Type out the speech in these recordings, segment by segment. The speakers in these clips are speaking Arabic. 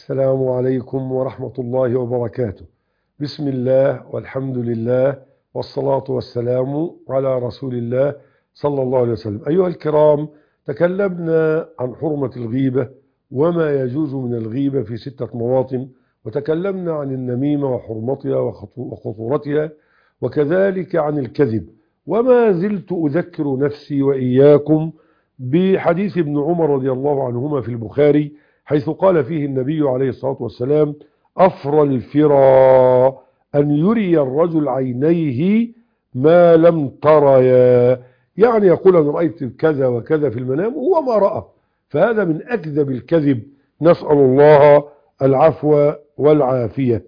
السلام عليكم ورحمة الله وبركاته. بسم الله والحمد لله والصلاة والسلام على رسول الله صلى الله عليه وسلم. أيها الكرام، تكلمنا عن حرمة الغيبة وما يجوز من الغيبة في 6 مواطن، وتكلمنا عن النميمة وحرمتها وخطورتها، وكذلك عن الكذب. وما زلت أذكر نفسي وإياكم بحديث ابن عمر رضي الله عنهما في البخاري، حيث قال فيه النبي عليه الصلاة والسلام: أفرى الفرى أن يري الرجل عينيه ما لم تريا، يعني يقول أنا رأيت كذا وكذا في المنام وهو ما رأى، فهذا من أكذب الكذب، نسأل الله العفو والعافية.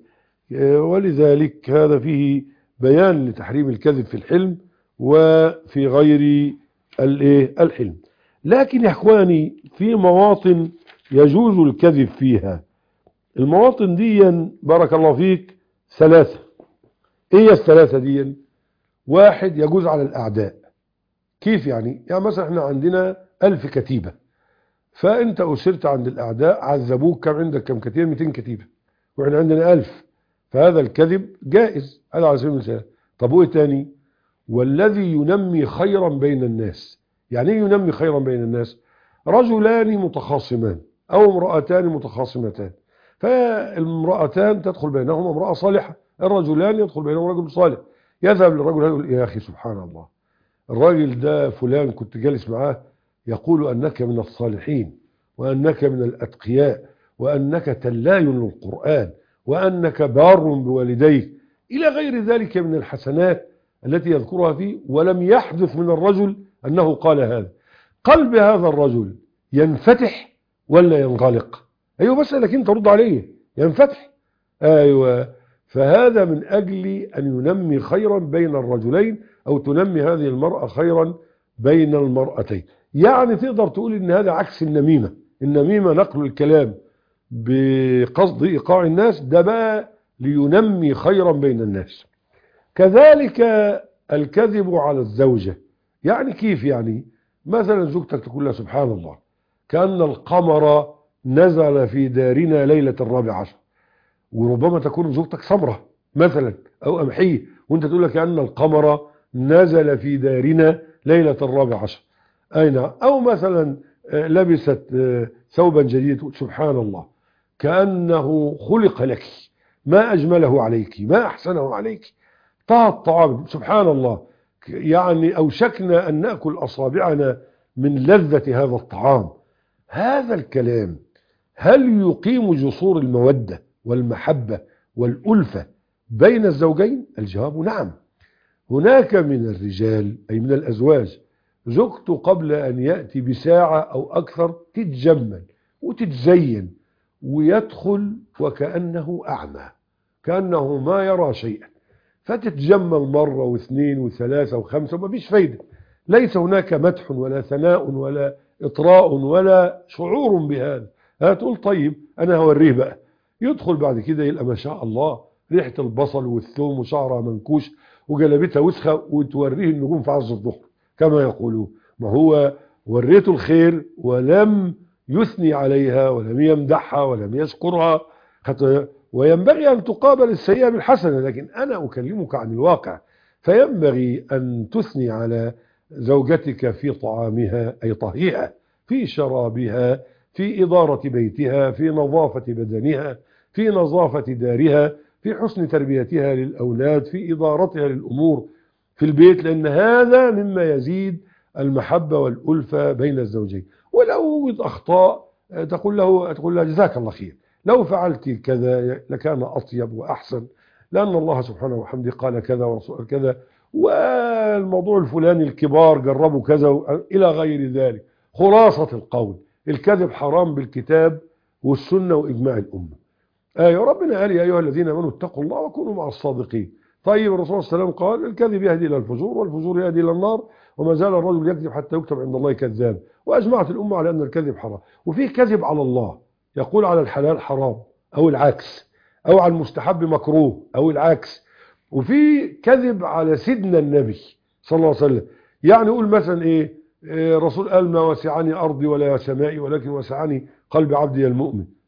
ولذلك هذا فيه بيان لتحريم الكذب في الحلم وفي غير الحلم. لكن يا إخواني، في مواطن يجوز الكذب فيها. المواطن دي بارك الله فيك 3. ايه ال3 دي؟ 1 يجوز على الأعداء. كيف يعني مثلا احنا عندنا 1000 كتيبة، فانت أسرت عند الأعداء، عذبوك، كم عندك؟ كم كتيبة؟ 200 كتيبة، واحنا عندنا 1000. فهذا الكذب جائز، هذا على سبيل المثال. طب وايه تاني؟ والذي ينمي خيرا بين الناس. يعني ايه ينمي خيرا بين الناس؟ رجلان متخاصمان أو امرأتان متخاصمتان، فالمرأتان تدخل بينهما امرأة صالحة، الرجلان يدخل بينهما رجل صالح، يذهب للرجل هذا يقول: يا أخي سبحان الله، الراجل ده فلان كنت جالس معاه يقول أنك من الصالحين، وأنك من الأتقياء، وأنك تلاي للقرآن، وأنك بار بوالديك، إلى غير ذلك من الحسنات التي يذكرها فيه، ولم يحدث من الرجل أنه قال هذا. قلب هذا الرجل ينفتح ولا ينغلق؟ أيوة، بس لكن ترد عليه ينفتح. أيوة، فهذا من أجل أن ينمي خيرا بين الرجلين، أو تنمي هذه المرأة خيرا بين المرأتين. يعني تقدر تقول إن هذا عكس النميمة. النميمة نقل الكلام بقصد إيقاع الناس، ده بقى لينمي خيرا بين الناس. كذلك الكذب على الزوجة. يعني كيف يعني؟ مثلا زوجتك تقول لها: سبحان الله، كأن القمر نزل في دارنا ليلة 14، وربما تكون زوجتك سمرة مثلا أو أمحية، وانت تقول لك كأن القمر نزل في دارنا ليلة 14. أين؟ أو مثلا لبست ثوبا جديدا، سبحان الله، كأنه خلق لك، ما أجمله عليك، ما أحسنه عليك. طه الطعام، سبحان الله، يعني أوشكنا أن نأكل أصابعنا من لذة هذا الطعام. هذا الكلام هل يقيم جسور المودة والمحبة والألفة بين الزوجين؟ الجواب نعم. هناك من الرجال أي من الأزواج زوجته قبل أن يأتي بساعة أو أكثر تتجمل وتتزين ويدخل وكأنه أعمى، كأنه ما يرى شيئا، فتتجمل مرة واثنين وثلاثة وخمسة وما فيش فايدة. ليس هناك مدح ولا ثناء ولا إطراء ولا شعور بهذا. هتقول طيب أنا هوريه بقى. يدخل بعد كده يلقى ما شاء الله ريحة البصل والثوم وشعرها منكوش وجلبتها وسخة، وتوريه النجوم في عز الظهر كما يقولون. ما هو وريته الخير ولم يثني عليها ولم يمدحها ولم يشكرها. وينبغي أن تقابل السيئة بالحسنة، لكن أنا أكلمك عن الواقع. فينبغي أن تثني على زوجتك في طعامها أي طهيها، في شرابها، في إدارة بيتها، في نظافة بدنها، في نظافة دارها، في حسن تربيتها للأولاد، في إدارتها للأمور في البيت، لأن هذا مما يزيد المحبة والألفة بين الزوجين. ولو وجد أخطاء تقول لها جزاك الله خير، لو فعلت كذا لكان أطيب وأحسن، لأن الله سبحانه وحمده قال كذا ورسول كذا، والموضوع الفلاني الكبار جربوا كذا إلى غير ذلك. خلاصة القول: الكذب حرام بالكتاب والسنة وإجماع الأمة. ربنا قال: يا أيها الذين آمنوا اتقوا الله وكونوا مع الصادقين. طيب الرسول صلى الله عليه وسلم قال: الكذب يهدي إلى الفجور، والفجور يهدي إلى النار، وما زال الرجل يكذب حتى يكتب عند الله كذاب. وأجمعت الأمة على أن الكذب حرام. وفيه كذب على الله، يقول على الحلال حرام أو العكس، أو على المستحب مكروه أو العكس. وفي كذب على سيدنا النبي صلى الله عليه وسلم، يعني يقول مثلا الرسول قال: ما وسعني أرضي ولا سمائي ولكن وسعني قلب عبدي المؤمن.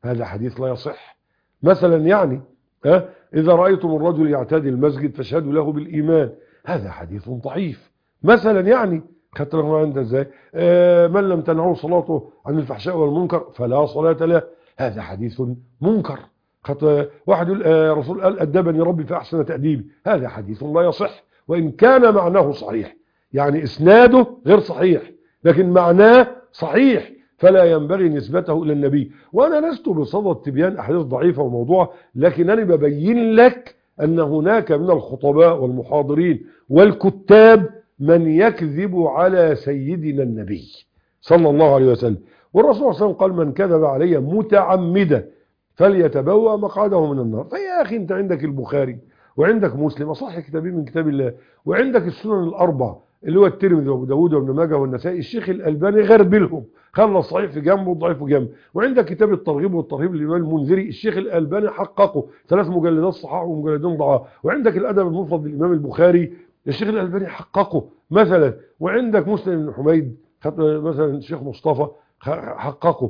هذا حديث لا يصح. مثلا يعني إذا رأيتم الرجل يعتادي المسجد فاشهدوا له بالإيمان، هذا حديث ضعيف. مثلا يعني خدت بالك عندها ازاي؟ من لم تنهوا صلاته عن الفحشاء والمنكر فلا صلاة له، هذا حديث منكر. واحد يقول رسول قال أدبني ربي فأحسن تأديبي، هذا حديث لا يصح، وإن كان معناه صحيح. يعني إسناده غير صحيح لكن معناه صحيح، فلا ينبغي نسبته إلى النبي. وأنا لست بصدد تبيان أحاديث ضعيفة وموضوعة، لكنني ببين لك أن هناك من الخطباء والمحاضرين والكتاب من يكذب على سيدنا النبي صلى الله عليه وسلم. والرسول صلى الله عليه وسلم قال من كذب علي متعمدا فليتبوأ مقعده من النار. فيا أخي أنت عندك البخاري وعندك مسلم، أصح كتابين من كتاب الله، وعندك السنن الأربع اللي هو الترمذي وابو داود وابن ماجه والنسائي، الشيخ الألباني غربلهم خلى الصحيح في جنب والضعيف في جنب. وعندك كتاب الترغيب والترهيب للإمام المنذري، الشيخ الألباني حققه 3 مجلدات صحاح ومجلدين ضعاف. وعندك الأدب المفرد للإمام البخاري، الشيخ الألباني حققه مثلا. وعندك مسلم بن حميد مثلا الشيخ مصطفى حققه.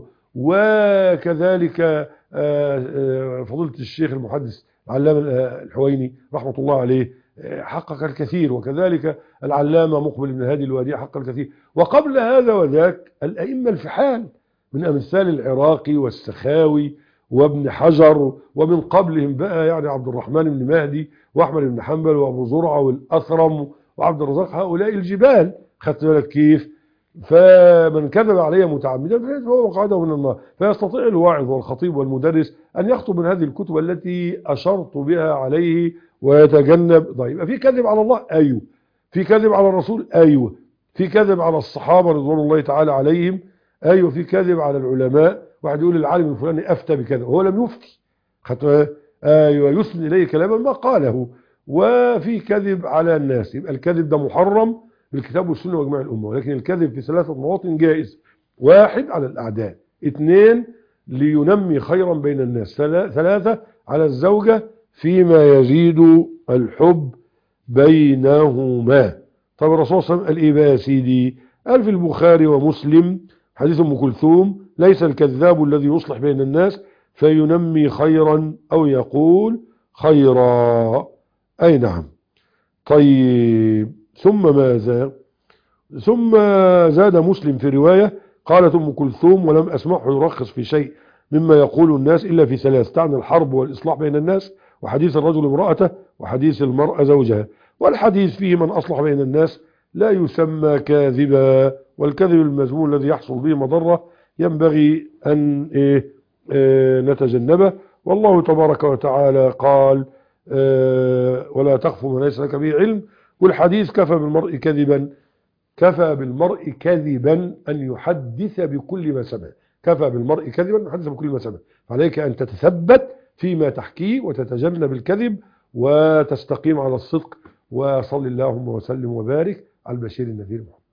وكذلك فضيلة الشيخ المحدث العلامة الحويني رحمة الله عليه حقق الكثير، وكذلك العلامة مقبل بن هادي الوادي حقق الكثير. وقبل هذا وذاك الأئمة الفحال من أمثال العراقي والسخاوي وابن حجر، ومن قبلهم بقى يعني عبد الرحمن بن مهدي وأحمد بن حنبل وأبو زرعة والأثرم وعبد الرزاق، هؤلاء الجبال. خدت بالك كيف؟ فمن كذب علي متعمدا فهو مقعده من النار. فيستطيع الواعظ والخطيب والمدرس أن يخطب من هذه الكتب التي أشرت بها عليه ويتجنب. طيب في كذب على الله؟ أيوه. في كذب على الرسول؟ أيوه. في كذب على الصحابة رضوان الله تعالى عليهم؟ أيوه. في كذب على العلماء، واحد يقول العالم الفلاني أفتى بكذا وهو لم يفتي، أيوه، يسند إليه كلاما ما قاله. وفي كذب على الناس، يبقى الكذب ده محرم بالكتاب والسنة وإجماع الأمة. ولكن الكذب في 3 مواطن جائز: 1 على الأعداء، 2 لينمي خيرا بين الناس، 3 على الزوجة فيما يزيد الحب بينهما. طب الرسول صلى الله عليه وسلم قال إيه بقى يا سيدي؟ قال في البخاري ومسلم حديث أم كلثوم: ليس الكذاب الذي يصلح بين الناس فينمي خيرا أو يقول خيرا. أي نعم. طيب ثم ماذا؟ ثم زاد مسلم في رواية: قالت أم كلثوم: ولم أسمعه يرخص في شيء مما يقول الناس إلا في 3، تعني الحرب والإصلاح بين الناس، وحديث الرجل امرأته، وحديث المرأة زوجها. والحديث فيه من أصلح بين الناس لا يسمى كاذبا، والكذب المذموم الذي يحصل به مضرة ينبغي أن نتجنبه. والله تبارك وتعالى قال: ولا تخف ما ليس لك به علم. والحديث: كفى بالمرء كذبا أن يحدث بكل ما سمع. كفى بالمرء كذبا أن يحدث بكل ما سمع. فعليك أن تتثبت فيما تحكيه وتتجنب الكذب وتستقيم على الصدق. وصل اللهم وسلم وبارك على البشير النذير محمد.